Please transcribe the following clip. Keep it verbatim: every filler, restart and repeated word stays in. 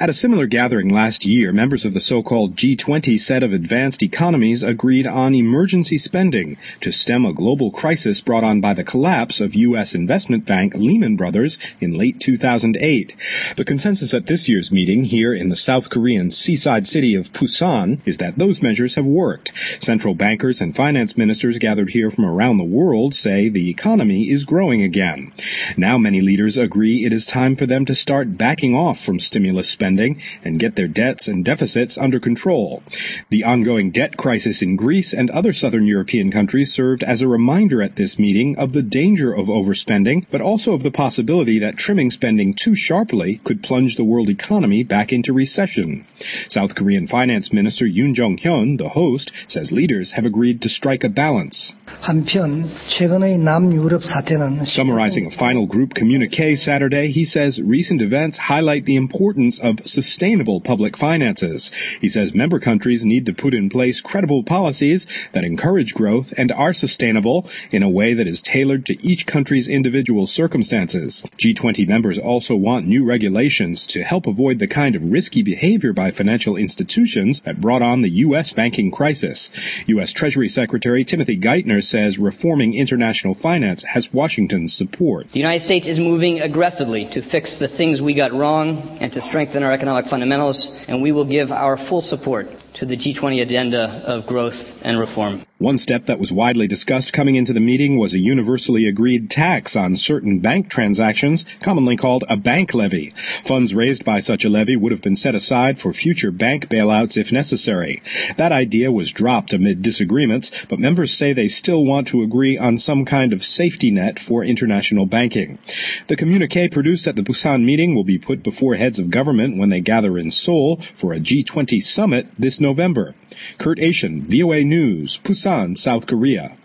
At a similar gathering last year, members of the so-called G twenty set of advanced economies agreed on emergency spending to stem a global crisis brought on by the collapse of U S investment bank Lehman Brothers in late two thousand eight. The consensus at this year's meeting here in the South Korean seaside city of Busan is that those measures have worked. Central bankers and finance ministers gathered here from around the world say the economy is growing again. Now many leaders agree it is time for them to start backing off from stimulus spending and get their debts and deficits under control. The ongoing debt crisis in Greece and other southern European countries served as a reminder at this meeting of the danger of overspending, but also of the possibility that trimming spending too sharply could plunge the world economy back into recession. South Korean Finance Minister Yoon Jong-hyun, the host, says leaders have agreed to strike a balance. Summarizing a final group communique Saturday, he says recent events highlight the importance of sustainable public finances. He says member countries need to put in place credible policies that encourage growth and are sustainable in a way that is tailored to each country's individual circumstances. G twenty members also want new regulations to help avoid the kind of risky behavior by financial institutions that brought on the U S banking crisis. U S Treasury Secretary Timothy Geithner says reforming international finance has Washington's support. The United States is moving aggressively to fix the things we got wrong and to strengthen our economic fundamentals, and we will give our full support to the G twenty agenda of growth and reform. One step that was widely discussed coming into the meeting was a universally agreed tax on certain bank transactions, commonly called a bank levy. Funds raised by such a levy would have been set aside for future bank bailouts if necessary. That idea was dropped amid disagreements, but members say they still want to agree on some kind of safety net for international banking. The communique produced at the Busan meeting will be put before heads of government when they gather in Seoul for a G twenty summit this November. Kurt Asian, V O A News, Busan, South Korea.